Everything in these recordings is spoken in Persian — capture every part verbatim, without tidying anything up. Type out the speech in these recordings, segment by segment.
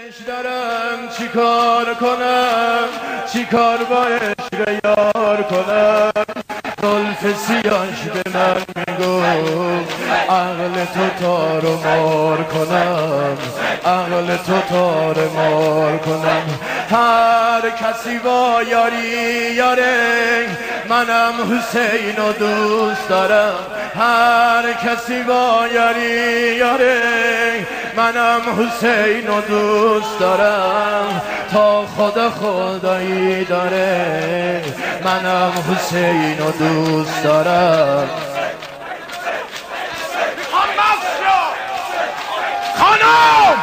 دارم چی کار کنم، چی کار با عشق یار کنم. زلف سیاش به من میگو عقل تو تار و مار کنم، عقل تو تار مار کنم. هر کسی با یاری یاره، منم حسین و دوست دارم. هر کسی با یاری یاره، منم حسین و دوست دارم. تا خدا خدایی داره، منم حسین و دوست دارم. خانم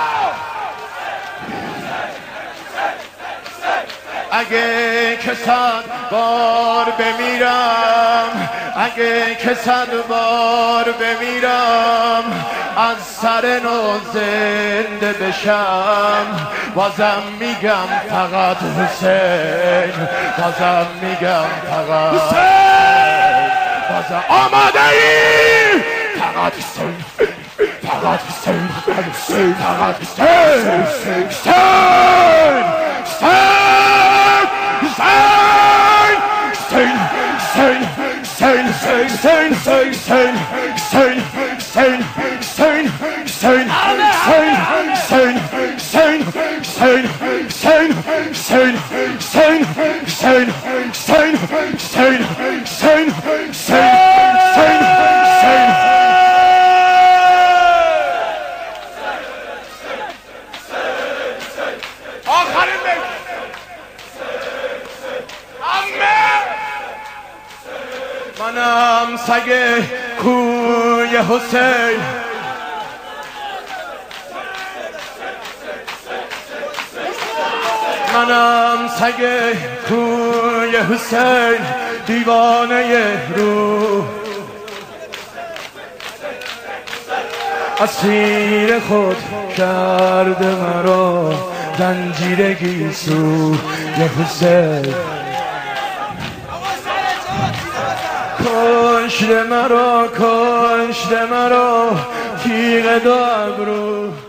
اگه که صد بار بمیرم، اگه که صد بار بمیرم، از سر نو زنده بشم، بازم میگم فقط حسین، بازم میگم فقط حسین. بازم آماده ای؟ فقط حسین، فقط حسین، فقط حسین، فقط حسین، حسین، حسین، منم سگ کوی حسین، منم سگ کوی حسین، دیوانه روح، اسیر خود کرده مرا زنجیر گیسو ی حسین. کشته مرا، کشته مرا تیغ دو ابرو.